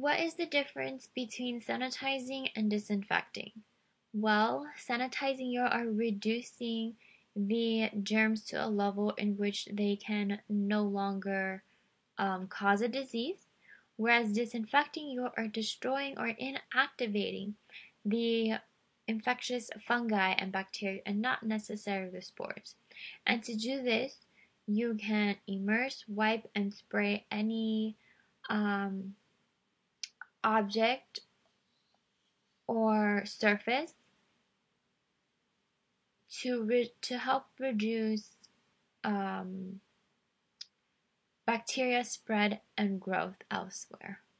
What is the difference between sanitizing and disinfecting? Well, sanitizing, you are reducing the germs to a level in which they can no longer cause a disease, whereas disinfecting, you are destroying or inactivating the infectious fungi and bacteria and not necessarily the spores. And to do this, you can immerse, wipe, and spray any um, object or surface to help reduce um, bacteria spread and growth elsewhere.